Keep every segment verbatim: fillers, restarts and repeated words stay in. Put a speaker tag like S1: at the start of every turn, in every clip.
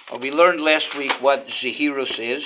S1: Uh, we learned last week what Zehirus is,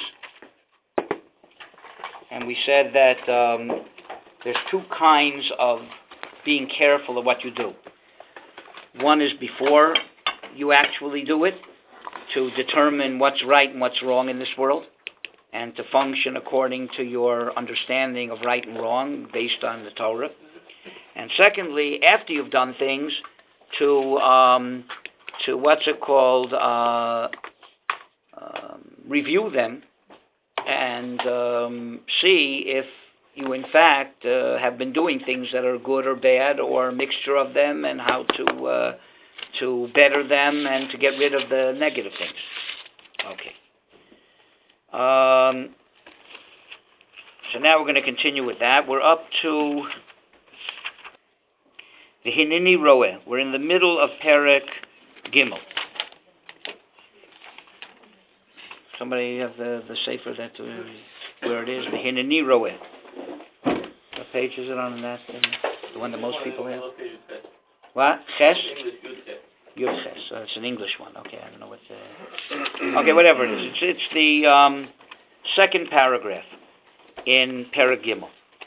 S1: and we said that um, there's two kinds of being careful of what you do. One is before you actually do it, to determine what's right and what's wrong in this world, and to function according to your understanding of right and wrong based on the Torah. And secondly, after you've done things, to um, to what's it called, uh, um, review them and um, see if you in fact uh, have been doing things that are good or bad, or a mixture of them, and how to uh, to better them and to get rid of the negative things. Okay. Um, so now we're going to continue with that. We're up to the Hinini Roeh. We're in the middle of Perek Gimel. Somebody have the, the sefer that uh, where it is? The Hinini Roeh. What page is it on that? Thing? The one that most people have? What? Ches? Yud Ches. So it's an English one. Okay, I don't know what the... Okay, whatever it is. It's, it's the um, second paragraph in Perek Gimel.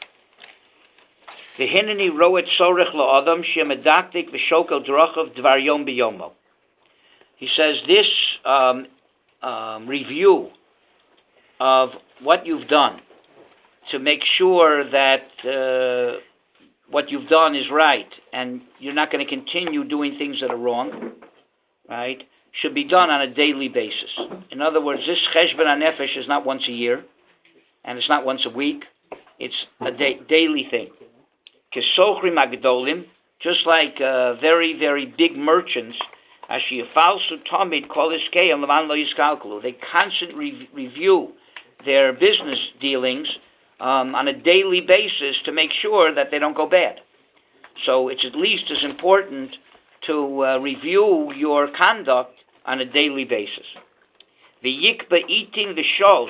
S1: The Hineni roet sorech la'adam shemedaktik v'shokel drachov dvar yom b'yomo. He says this um, um, review of what you've done to make sure that uh, what you've done is right and you're not going to continue doing things that are wrong, right, should be done on a daily basis. In other words, this cheshbon hanefesh is not once a year, and it's not once a week. It's a da- daily thing. Kesochrim agdolim, just like uh, very, very big merchants, they constantly re- review their business dealings um, on a daily basis to make sure that they don't go bad. So it's at least as important to uh, review your conduct on a daily basis. V'yikba eating the shoals,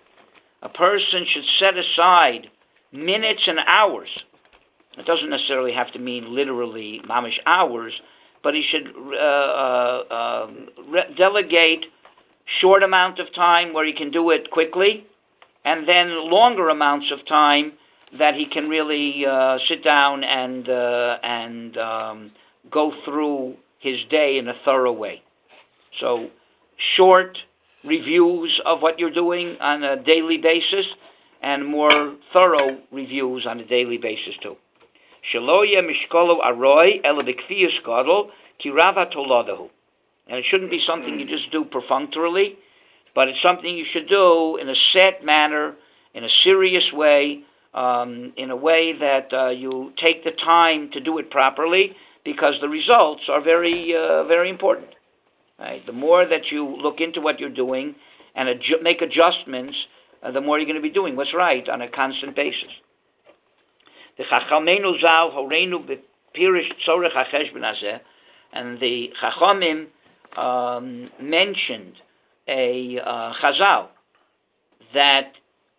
S1: a person should set aside minutes and hours. It doesn't necessarily have to mean literally mamish hours, but he should uh, uh, uh, re- delegate short amount of time where he can do it quickly, and then longer amounts of time that he can really uh, sit down and uh, and um, go through his day in a thorough way. So short reviews of what you're doing on a daily basis, and more thorough reviews on a daily basis too. Shaloya mishkolo aroi elabikfiyus gadol kirava toladahu. And it shouldn't be something you just do perfunctorily, but it's something you should do in a set manner, in a serious way, um, in a way that uh, you take the time to do it properly, because the results are very, uh, very important. Right? The more that you look into what you're doing and adju- make adjustments, uh, the more you're going to be doing what's right on a constant basis. The Chachamenu Zal Horeinu Bepirish Tzorech HaCheshbon Hazeh, and the Chachamim um, mentioned a uh, Chazal that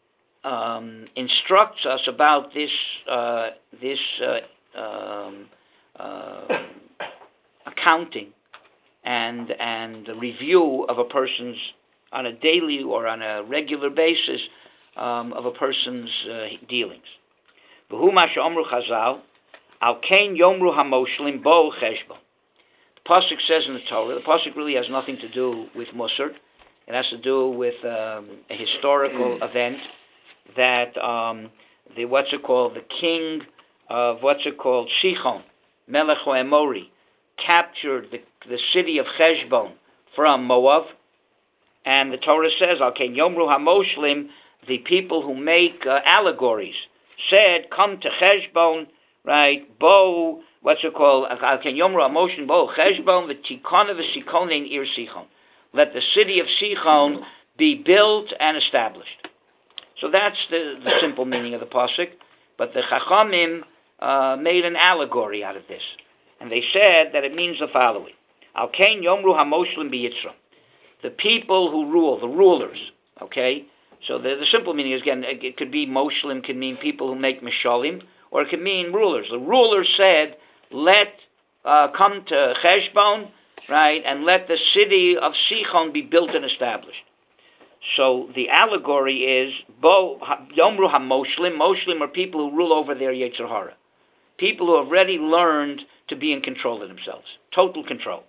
S1: um, instructs us about this uh, this uh, um, uh, accounting and and the review of a person's on a daily or on a regular basis um, of a person's uh, dealings. V'hu ma she'omru Chazal, al kein yomru hamoshlim bo cheshbon. The pasuk says in the Torah, the pasuk really has nothing to do with Musar. It has to do with um, a historical event that um, the what's it called, the king of what's it called, Sichon, Melech HaEmori, captured the, the city of Cheshbon from Moab, and the Torah says, Al Ken Yomru HaMoshlim, the people who make uh, allegories, said, come to Cheshbon, right, Bo, what's it called, Al Ken Yomru HaMoshlim, Bo Cheshbon, the Tikona v'Sikonin Ir Sichon. Let the city of Sichon be built and established. So that's the, the simple meaning of the pasuk, but the Chachamim uh, made an allegory out of this. And they said that it means the following. Al Kain Yomru HaMoshlim B'Yitzram. The people who rule, the rulers, okay? So the, the simple meaning is, again, it could be Moshlim, could mean people who make Mishalim, or it could mean rulers. The rulers said, let uh, come to Cheshbon, right, and let the city of Sichon be built and established. So the allegory is, Bo Yomru HaMoshlim. Moshlim are people who rule over their Yetzer Hara. People who have already learned to be in control of themselves. Total control.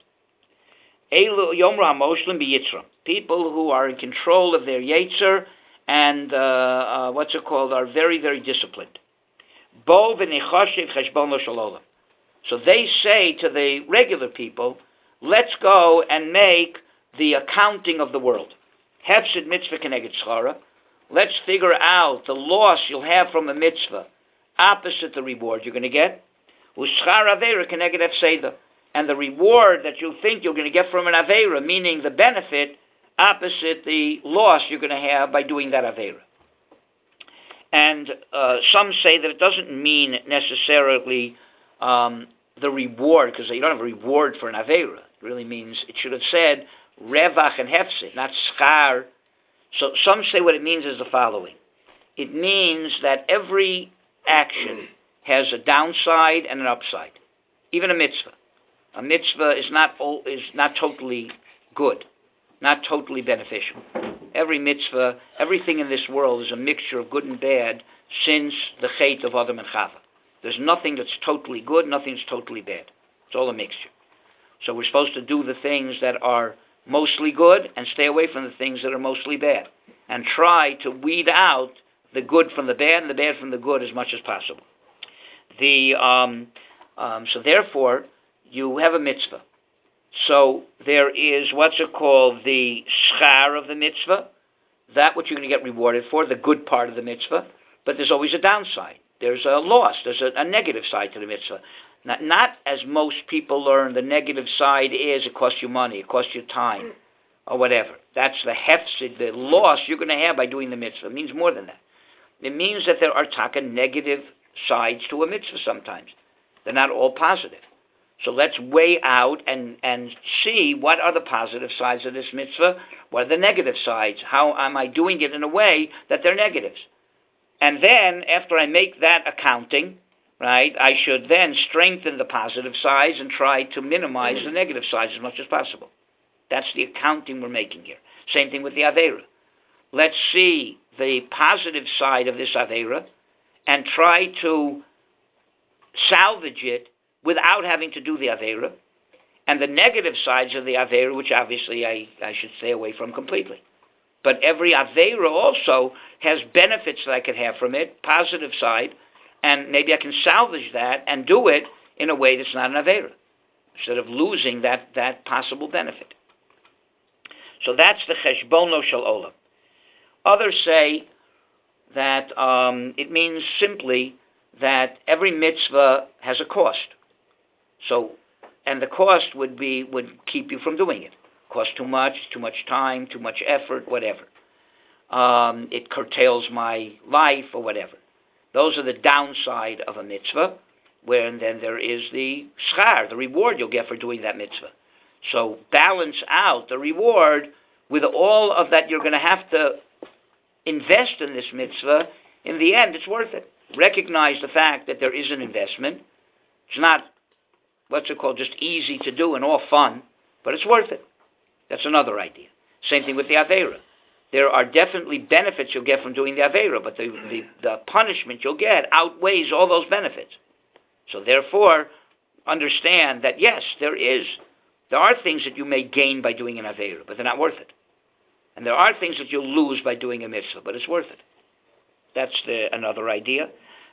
S1: Elu Yomru HaMoshlim BeYitzram. People who are in control of their Yetzer and, uh, uh, what's it called, are very, very disciplined. Bo V'Nechoshev Cheshbono Shel Olam. So they say to the regular people, let's go and make the accounting of the world. Hefsid mitzvah keneged schara. Let's figure out the loss you'll have from a mitzvah, opposite the reward you're going to get. U'schar aveira keneged hefseda. And the reward that you think you're going to get from an aveira, meaning the benefit, opposite the loss you're going to have by doing that aveira. And uh, some say that it doesn't mean necessarily um, the reward, because you don't have a reward for an aveira. It really means, it should have said revach and hefsid, not schar. So some say what it means is the following. It means that every action has a downside and an upside. Even a mitzvah. A mitzvah is not is not totally good, not totally beneficial. Every mitzvah, everything in this world is a mixture of good and bad since the Chet of Adam and Chava. There's nothing that's totally good, nothing that's totally bad. It's all a mixture. So we're supposed to do the things that are mostly good and stay away from the things that are mostly bad. And try to weed out the good from the bad and the bad from the good as much as possible. The um, um, so therefore, you have a mitzvah. So there is, what's it called, the schar of the mitzvah, that what you're going to get rewarded for, the good part of the mitzvah, but there's always a downside. There's a loss. There's a, a negative side to the mitzvah. Not, not as most people learn, the negative side is it costs you money, it costs you time, or whatever. That's the hefsid, the loss you're going to have by doing the mitzvah. It means more than that. It means that there are taka negative sides to a mitzvah sometimes. They're not all positive. So let's weigh out and, and see what are the positive sides of this mitzvah, what are the negative sides, how am I doing it in a way that they're negatives. And then, after I make that accounting, right, I should then strengthen the positive sides and try to minimize the negative sides as much as possible. That's the accounting we're making here. Same thing with the Aveira. Let's see the positive side of this Aveira and try to salvage it without having to do the Aveira, and the negative sides of the Aveira, which obviously I, I should stay away from completely. But every Aveira also has benefits that I could have from it, positive side, and maybe I can salvage that and do it in a way that's not an Aveira, instead of losing that, that possible benefit. So that's the Cheshbono Shel Olam. Others say that um, it means simply that every mitzvah has a cost. So, and the cost would be would keep you from doing it. Cost too much, too much time, too much effort, whatever. Um, it curtails my life or whatever. Those are the downside of a mitzvah, where and then there is the schar, the reward you'll get for doing that mitzvah. So balance out the reward with all of that you're going to have to invest in this mitzvah. In the end, it's worth it. Recognize the fact that there is an investment. It's not, what's it called, just easy to do and all fun, but it's worth it. That's another idea. Same thing with the Aveira. There are definitely benefits you'll get from doing the Aveira, but the, the, the punishment you'll get outweighs all those benefits. So therefore, understand that yes, there is, there are things that you may gain by doing an Aveira, but they're not worth it. And there are things that you'll lose by doing a mitzvah, but it's worth it. That's the, another idea.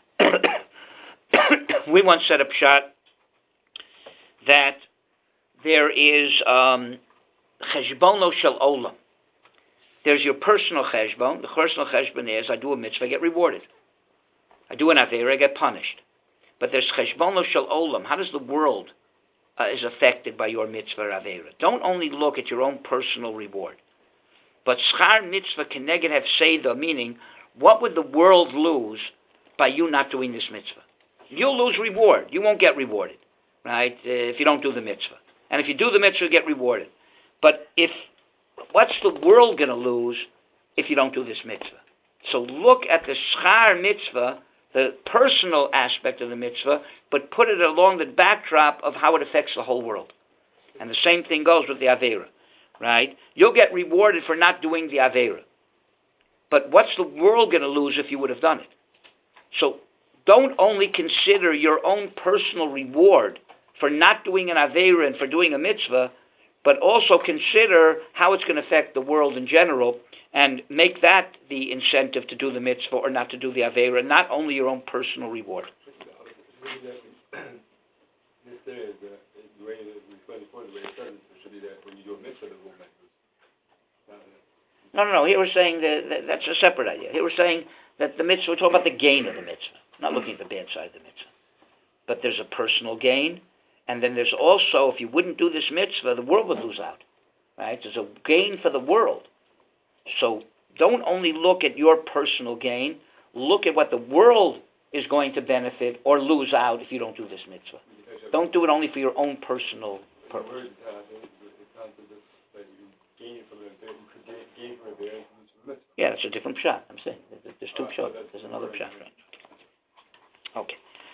S1: We once set up shot that there is um, cheshbono shel olam. There's your personal cheshbon. The personal cheshbon is I do a mitzvah, I get rewarded. I do an aveira, I get punished. But there's cheshbono shel olam. How does the world uh, is affected by your mitzvah or aveira? Don't only look at your own personal reward, but schar mitzvah keneged hefseda, meaning what would the world lose by you not doing this mitzvah? You'll lose reward. You won't get rewarded, right, uh, if you don't do the mitzvah. And if you do the mitzvah, you get rewarded. But if what's the world going to lose if you don't do this mitzvah? So look at the schar mitzvah, the personal aspect of the mitzvah, but put it along the backdrop of how it affects the whole world. And the same thing goes with the Aveira, right? You'll get rewarded for not doing the Aveira. But what's the world going to lose if you would have done it? So don't only consider your own personal reward for not doing an Aveira and for doing a mitzvah, but also consider how it's going to affect the world in general and make that the incentive to do the mitzvah or not to do the Aveira, not only your own personal reward. No, no, no. Here we're saying that, that that's a separate idea. Here we're saying that the mitzvah, we're talking about the gain of the mitzvah, not looking at the bad side of the mitzvah. But there's a personal gain, and then there's also, if you wouldn't do this mitzvah, the world would lose out. Right? There's a gain for the world. So don't only look at your personal gain, look at what the world is going to benefit or lose out if you don't do this mitzvah. Don't do it only for your own personal purpose. Yeah, that's a different pshat. I'm saying there's two pshat. There's another pshat, right? Okay.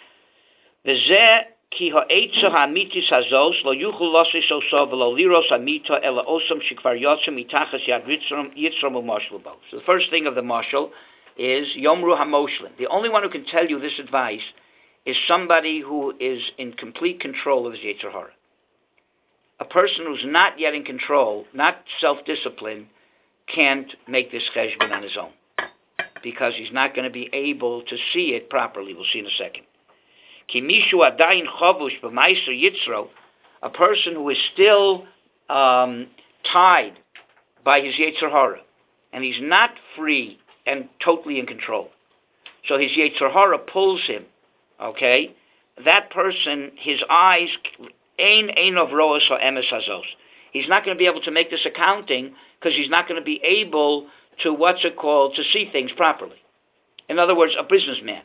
S1: V'zeh ki ha'etza ha'amitis hazos lo yuchul losis oso v'lo liros ha'mita ela osam shekvar yotzim mitachas yad yitzrom yitzrom u'moshel bo. So the first thing of the moshel is Yomru HaMoshlim. The only one who can tell you this advice is somebody who is in complete control of his Yetzer Hara. A person who's not yet in control, not self-disciplined, can't make this cheshbon on his own because he's not going to be able to see it properly. We'll see in a second. Ki mishu adayin chavush b'maiser yitzro, a person who is still um, tied by his Yetzer Hara, and he's not free and totally in control. So his Yetzer Hara pulls him, okay? That person, his eyes, ein ein of roas ha'emes hazos. He's not going to be able to make this accounting because he's not going to be able to, what's it called, to see things properly. In other words, a businessman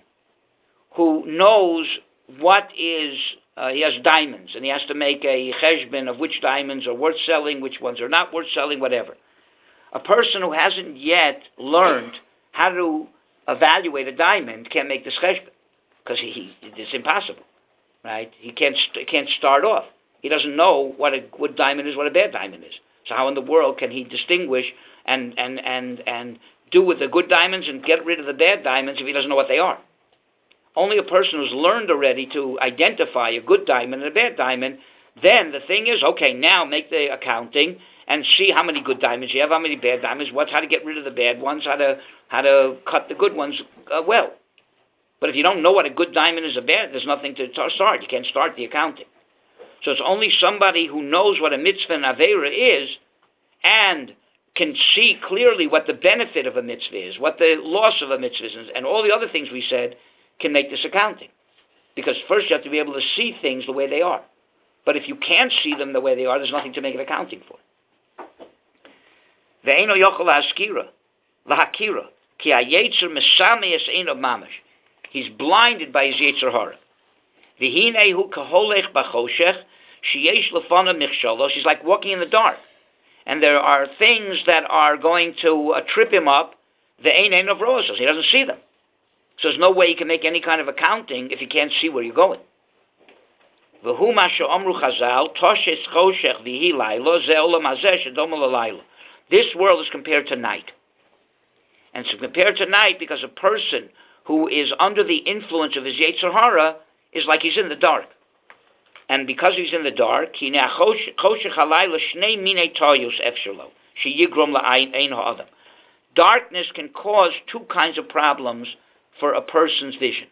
S1: who knows what is, uh, he has diamonds, and he has to make a cheshbon of which diamonds are worth selling, which ones are not worth selling, whatever. A person who hasn't yet learned how to evaluate a diamond can't make this cheshbon because he, he, it's impossible, right? He can't st- can't start off. He doesn't know what a good diamond is, what a bad diamond is. So how in the world can he distinguish and and and and do with the good diamonds and get rid of the bad diamonds if he doesn't know what they are? Only a person who's learned already to identify a good diamond and a bad diamond, then the thing is, okay, now make the accounting and see how many good diamonds you have, how many bad diamonds, what's how to get rid of the bad ones, how to how to cut the good ones uh, well. But if you don't know what a good diamond is, a bad, there's nothing to start. You can't start the accounting. So it's only somebody who knows what a mitzvah and aveira is and can see clearly what the benefit of a mitzvah is, what the loss of a mitzvah is, and all the other things we said can make this accounting. Because first you have to be able to see things the way they are. But if you can't see them the way they are, there's nothing to make an accounting for. Ve'eno yochel ha'askira, lahakira, ki ha'yetzer mesameis eino mamash. He's blinded by his Yetzer Hara. V'hinei hu kaholech b'choshech, sheyesh lefana michsholos. He's like walking in the dark. And there are things that are going to uh, trip him up, ve'ein ein of rosos. He doesn't see them. So there's no way you can make any kind of accounting if you can't see where you're going. V'hu ma she'omru chazal, toshes choshech v'hi lailo, ze olam hazeh shedomo l'lailo. This world is compared to night. And it's compared to night because a person who is under the influence of his Yetzer Hara is like he's in the dark. And because he's in the dark, darkness can cause two kinds of problems for a person's vision.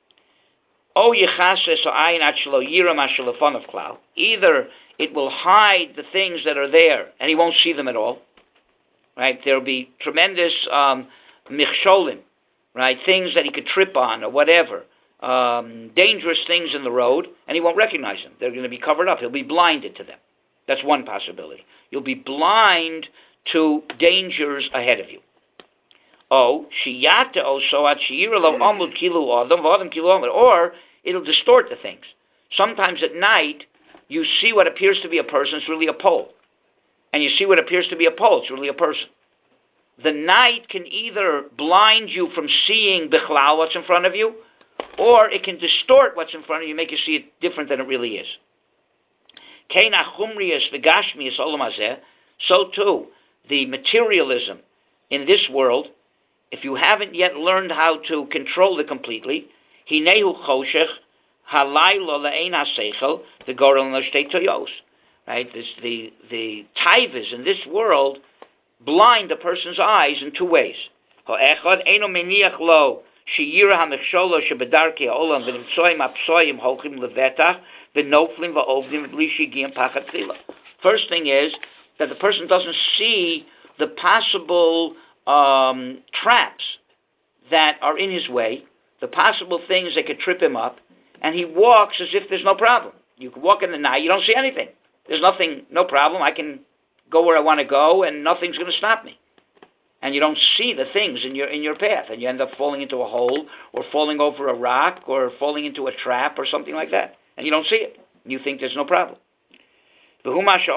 S1: Either it will hide the things that are there and he won't see them at all. Right? There will be tremendous um, michsholim, right? Things that he could trip on or whatever. Um, dangerous things in the road, and he won't recognize them. They're going to be covered up. He'll be blinded to them. That's one possibility. You'll be blind to dangers ahead of you. Oh, shiyata also at shiyiralo amud kilu adam v'adam kilu amud, or it'll distort the things. Sometimes at night you see what appears to be a person, it's really a pole, and you see what appears to be a pole, it's really a person. The night can either blind you from seeing bichlal what's in front of you, or it can distort what's in front of you, make you see it different than it really is. Keina chumrius v'gashmius olam hazeh. So too, the materialism in this world, if you haven't yet learned how to control it completely, hinehu choshech halaylo le'ein haseichel v'gorel l'shtei toyos. Right, this, the the taivas in this world blind a person's eyes in two ways. Ha'echad eino meniach lo sheyira hamechsholo shebedarkei ha'olam v'nimtsoim ha'psoim holchim levetach v'noflim v'ovdim v'li shigiyim pachat tchila. First thing is that the person doesn't see the possible um, traps that are in his way, the possible things that could trip him up, and he walks as if there's no problem. You can walk in the night, you don't see anything. There's nothing, no problem. I can go where I want to go, and nothing's going to stop me. And you don't see the things in your in your path, and you end up falling into a hole, or falling over a rock, or falling into a trap, or something like that, and you don't see it. You think there's no problem. The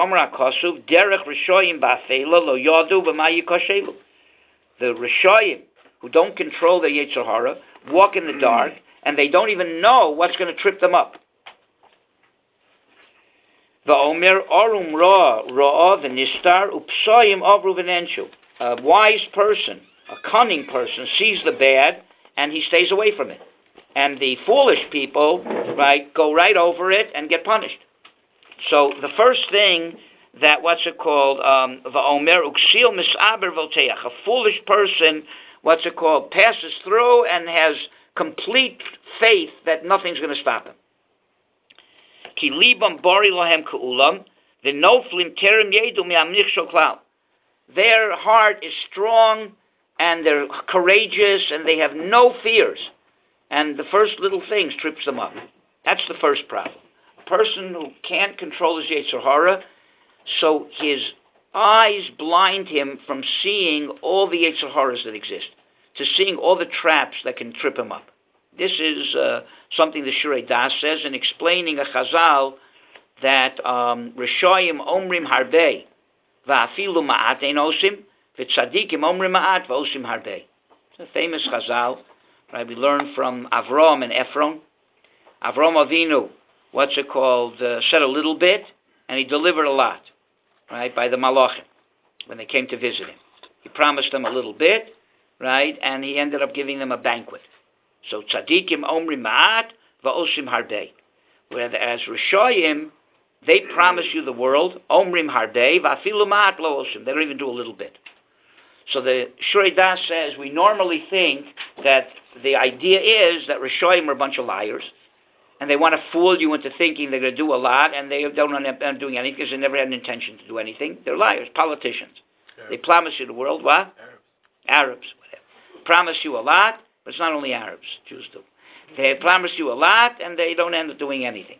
S1: Rishoyim, who don't control their Yetzer Hara, walk in the dark, and they don't even know what's going to trip them up. Va'omer orum ra ra'a v'nistar upsoyim avru v'nenshu. A wise person, a cunning person, sees the bad and he stays away from it. And the foolish people, right, go right over it and get punished. So the first thing that what's it called? Va'omer uksil misaber volteach. A foolish person, what's it called, passes through and has complete faith that nothing's going to stop him. Ki libam bari lahem keulam, v'noflim terem yedu mi'amnich shoklal. Their heart is strong and they're courageous and they have no fears. And the first little things trips them up. That's the first problem. A person who can't control his Yetzer Hara, so his eyes blind him from seeing all the Yetzer Haras that exist, to seeing all the traps that can trip him up. This is uh, something the Shirei Das says in explaining a Chazal that um, Rishoyim omrim harbe va'afilu ma'at ein osim v'tzadikim omrim ma'at v'osim harbe. It's a famous Chazal, right? We learn from Avram and Ephron. Avram Avinu, what's it called, uh, said a little bit, and he delivered a lot, right, by the Malachim when they came to visit him. He promised them a little bit, right, and he ended up giving them a banquet. So tzadikim omri ma'at va'osim harbe. Whereas Rishoyim, they promise you the world, omrim harbe va'afilu ma'at lo osim. They don't even do a little bit. So the Shurei Das says we normally think that the idea is that Rishoyim are a bunch of liars, and they want to fool you into thinking they're going to do a lot, and they don't end up doing anything because they never had an intention to do anything. They're liars, politicians. Arabs. They promise you the world, what? Arabs. Arabs, whatever. Promise you a lot. But it's not only Arabs, Jews do. They promise you a lot, and they don't end up doing anything.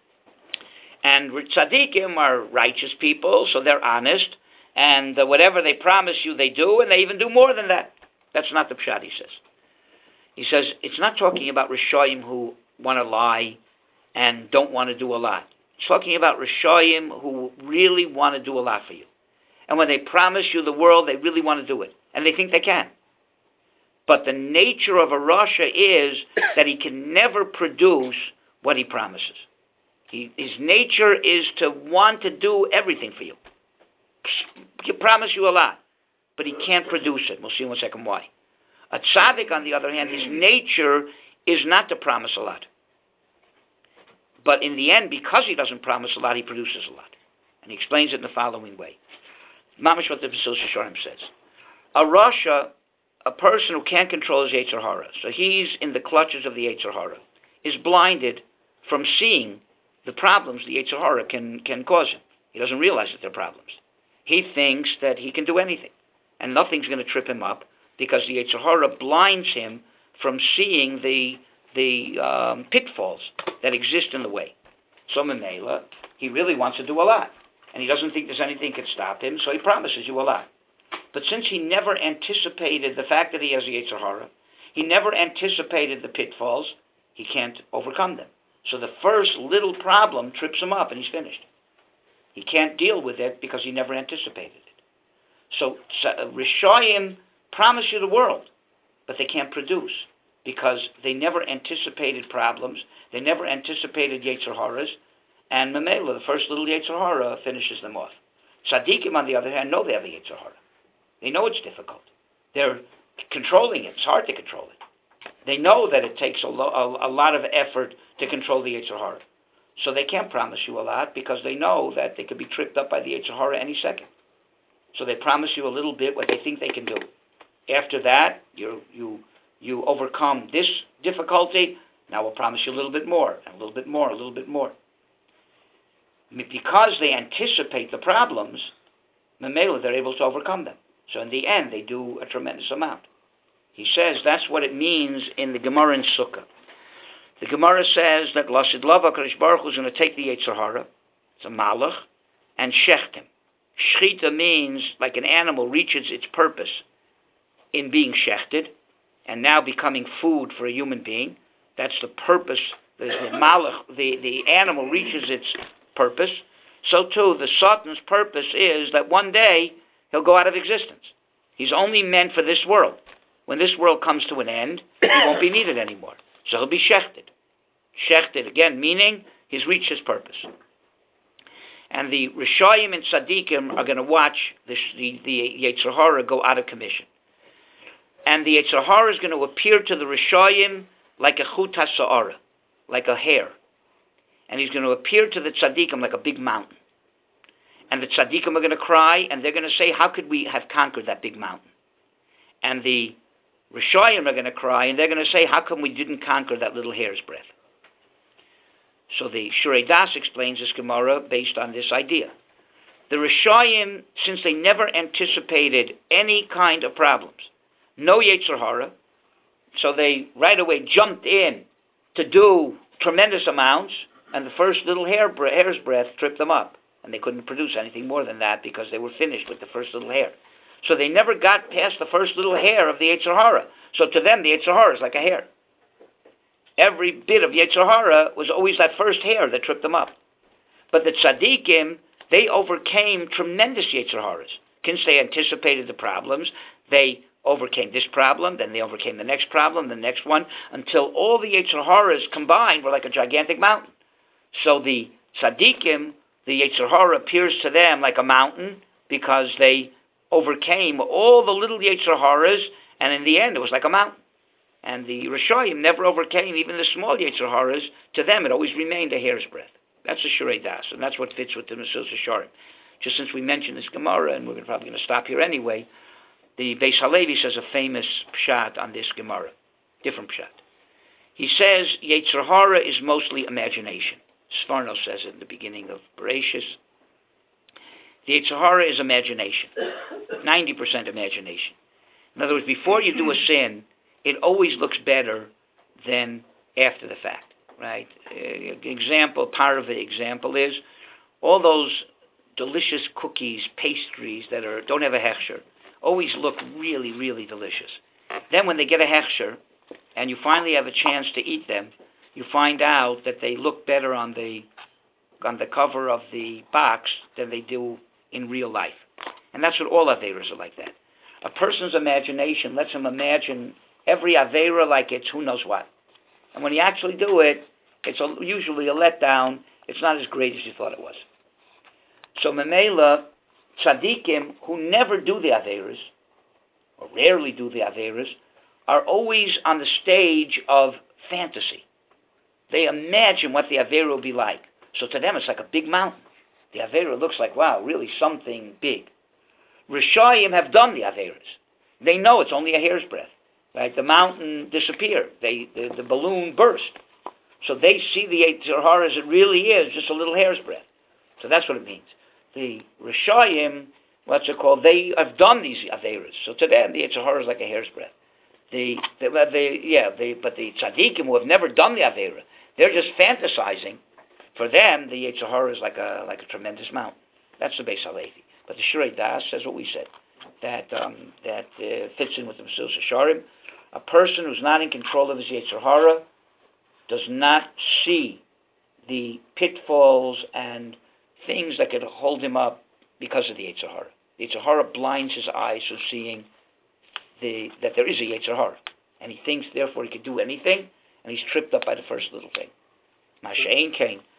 S1: And tzaddikim are righteous people, so they're honest, and uh, whatever they promise you, they do, and they even do more than that. That's not the pshat, he says. He says, it's not talking about Rishoyim who want to lie and don't want to do a lot. It's talking about Rishoyim who really want to do a lot for you. And when they promise you the world, they really want to do it, and they think they can. But the nature of a Rasha is that he can never produce what he promises. He, his nature is to want to do everything for you. He promise you a lot, but he can't produce it. We'll see in one second why. A tzaddik, on the other hand, his nature is not to promise a lot. But in the end, because he doesn't promise a lot, he produces a lot. And he explains it in the following way. Mamash what the Mesillas Yesharim says. A Rasha, a person who can't control his Yetzer Hara, so he's in the clutches of the Yetzer Hara, is blinded from seeing the problems the Yetzer Hara can, can cause him. He doesn't realize that they're problems. He thinks that he can do anything, and nothing's going to trip him up, because the Yetzer Hara blinds him from seeing the the um, pitfalls that exist in the way. So Memela, he really wants to do a lot, and he doesn't think there's anything that can stop him, so he promises you a lot. But since he never anticipated the fact that he has a Yetzer Hara, he never anticipated the pitfalls, he can't overcome them. So the first little problem trips him up and he's finished. He can't deal with it because he never anticipated it. So uh, Rishoyim promise you the world, but they can't produce because they never anticipated problems, they never anticipated Yetzer Haras, And Mamela, the first little Yetzer Hara, finishes them off. Tzaddikim, on the other hand, know they have a Yetzer Hara. They know it's difficult. They're controlling it. It's hard to control it. They know that it takes a, lo- a, a lot of effort to control the Yetzer Hara. So they can't promise you a lot because they know that they could be tripped up by the Yetzer Hara any second. So they promise you a little bit what they think they can do. After that, you you you overcome this difficulty. Now we'll promise you a little bit more, and a little bit more, a little bit more. Because they anticipate the problems, Mamela, they're able to overcome them. So in the end, they do a tremendous amount. He says that's what it means in the Gemara in Sukkah. The Gemara says that Lasid Lava Kadosh Baruch Hu is going to take the Yetzer Hara, it's a malach, and shecht him. Shechita means like an animal reaches its purpose in being shechted and now becoming food for a human being. That's the purpose. The, the malach, the, the animal reaches its purpose. So too, the Satan's purpose is that one day he'll go out of existence. He's only meant for this world. When this world comes to an end, he won't be needed anymore. So he'll be shechted. Shechted, again, meaning he's reached his purpose. And the Rishayim and Tzaddikim are going to watch the, the, the Yetzer Hara go out of commission. And the Yetzer Hara is going to appear to the Rishayim like a chut ha'sa'ara, like a hair. And he's going to appear to the Tzaddikim like a big mountain. And the Tzaddikim are going to cry, and they're going to say, how could we have conquered that big mountain? And the Rishayim are going to cry, and they're going to say, how come we didn't conquer that little hair's breadth? So the Shurei Das explains this Gemara based on this idea. The Rishayim, since they never anticipated any kind of problems, no Yetzer Hara, so they right away jumped in to do tremendous amounts, and the first little hair, hair's breadth tripped them up. And they couldn't produce anything more than that because they were finished with the first little hair. So they never got past the first little hair of the Yetzer Hara. So to them, the Yetzer Hara is like a hair. Every bit of Yetzer Hara was always that first hair that tripped them up. But the Tzaddikim, they overcame tremendous Yetzer Haras. Since they anticipated the problems, they overcame this problem, then they overcame the next problem, the next one, until all the Yetzer Haras combined were like a gigantic mountain. So the Tzaddikim, the Yetzer Hara appears to them like a mountain because they overcame all the little Yetzer Haras, and in the end it was like a mountain. And the Rishayim never overcame even the small Yetzer Haras. To them it always remained a hair's breadth. That's the Shurei Das, and that's what fits with the Mesilas Yesharim. Just since we mentioned this Gemara, and we're probably going to stop here anyway, the Beis Halevi says a famous pshat on this Gemara, different pshat. He says Yetzer Hara is mostly imagination. Sforno says it in the beginning of Bereshis. The Yetzer Hara is imagination, ninety percent imagination. In other words, before you do a sin, it always looks better than after the fact, right? Uh, example, part of the example is all those delicious cookies, pastries that are don't have a hechsher, always look really, really delicious. Then when they get a hechsher, and you finally have a chance to eat them, you find out that they look better on the on the cover of the box than they do in real life. And that's what all Averas are like that. A person's imagination lets him imagine every Avera like it's who knows what. And when you actually do it, it's a, usually a letdown. It's not as great as you thought it was. So Memela, Tzaddikim, who never do the Averas, or rarely do the Averas, are always on the stage of fantasy. They imagine what the Avera will be like. So to them, it's like a big mountain. The Avera looks like, wow, really something big. Rishayim have done the Averas. They know it's only a hair's breadth. Right? The mountain disappeared. They, the, the balloon burst. So they see the Yetzer Hara as it really is, just a little hair's breadth. So that's what it means. The Rishayim, what's it called, they have done these Averas. So to them, the Yetzer Hara is like a hair's breadth. The, the, the, yeah, the, but the Tzaddikim who have never done the Avera, they're just fantasizing. For them, the Yetzer Hara is like a like a tremendous mountain. That's the Beis Halevi. But the Shurei Das says what we said, that um, that uh, fits in with the Mesilas Yesharim. A person who's not in control of his Yetzer Hara does not see the pitfalls and things that could hold him up because of the Yetzer Hara. The Yetzer Hara blinds his eyes from seeing the that there is a Yetzer Hara. And he thinks, therefore, he could do anything, and he's tripped up by the first little thing. Masha'en Kain,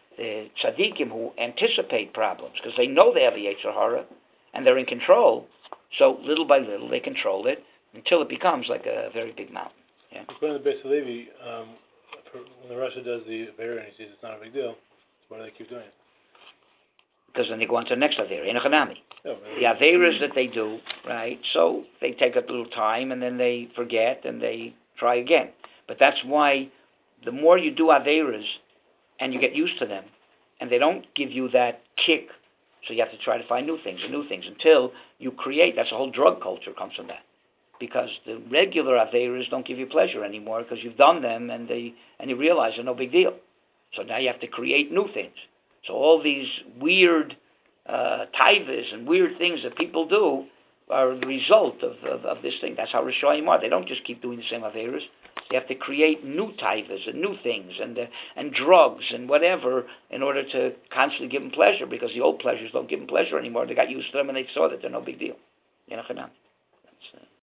S1: the tzaddikim who anticipate problems because they know they have a Yetzer Hara and they're in control. So little by little they control it until it becomes like a very big mountain. Yeah.
S2: According to the Beis Halevi, um, for when the Rasha does the Aveira and he sees it's not a big deal, why do they keep doing it?
S1: Because then they go on to the next Aveira, in a Chanami.
S2: Oh, really?
S1: The Aveiras that they do, right, so they take a little time and then they forget and they try again. But that's why the more you do Aveiras and you get used to them, and they don't give you that kick, so you have to try to find new things and new things until you create, that's a whole drug culture comes from that. Because the regular Aveiras don't give you pleasure anymore because you've done them and they and you realize they're no big deal. So now you have to create new things. So all these weird uh, taivas and weird things that people do are the result of, of, of this thing. That's how Rishonim are. They don't just keep doing the same Aveiras. They have to create new taivas and new things and uh, and drugs and whatever in order to constantly give them pleasure because the old pleasures don't give them pleasure anymore. They got used to them and they saw that they're no big deal. You know,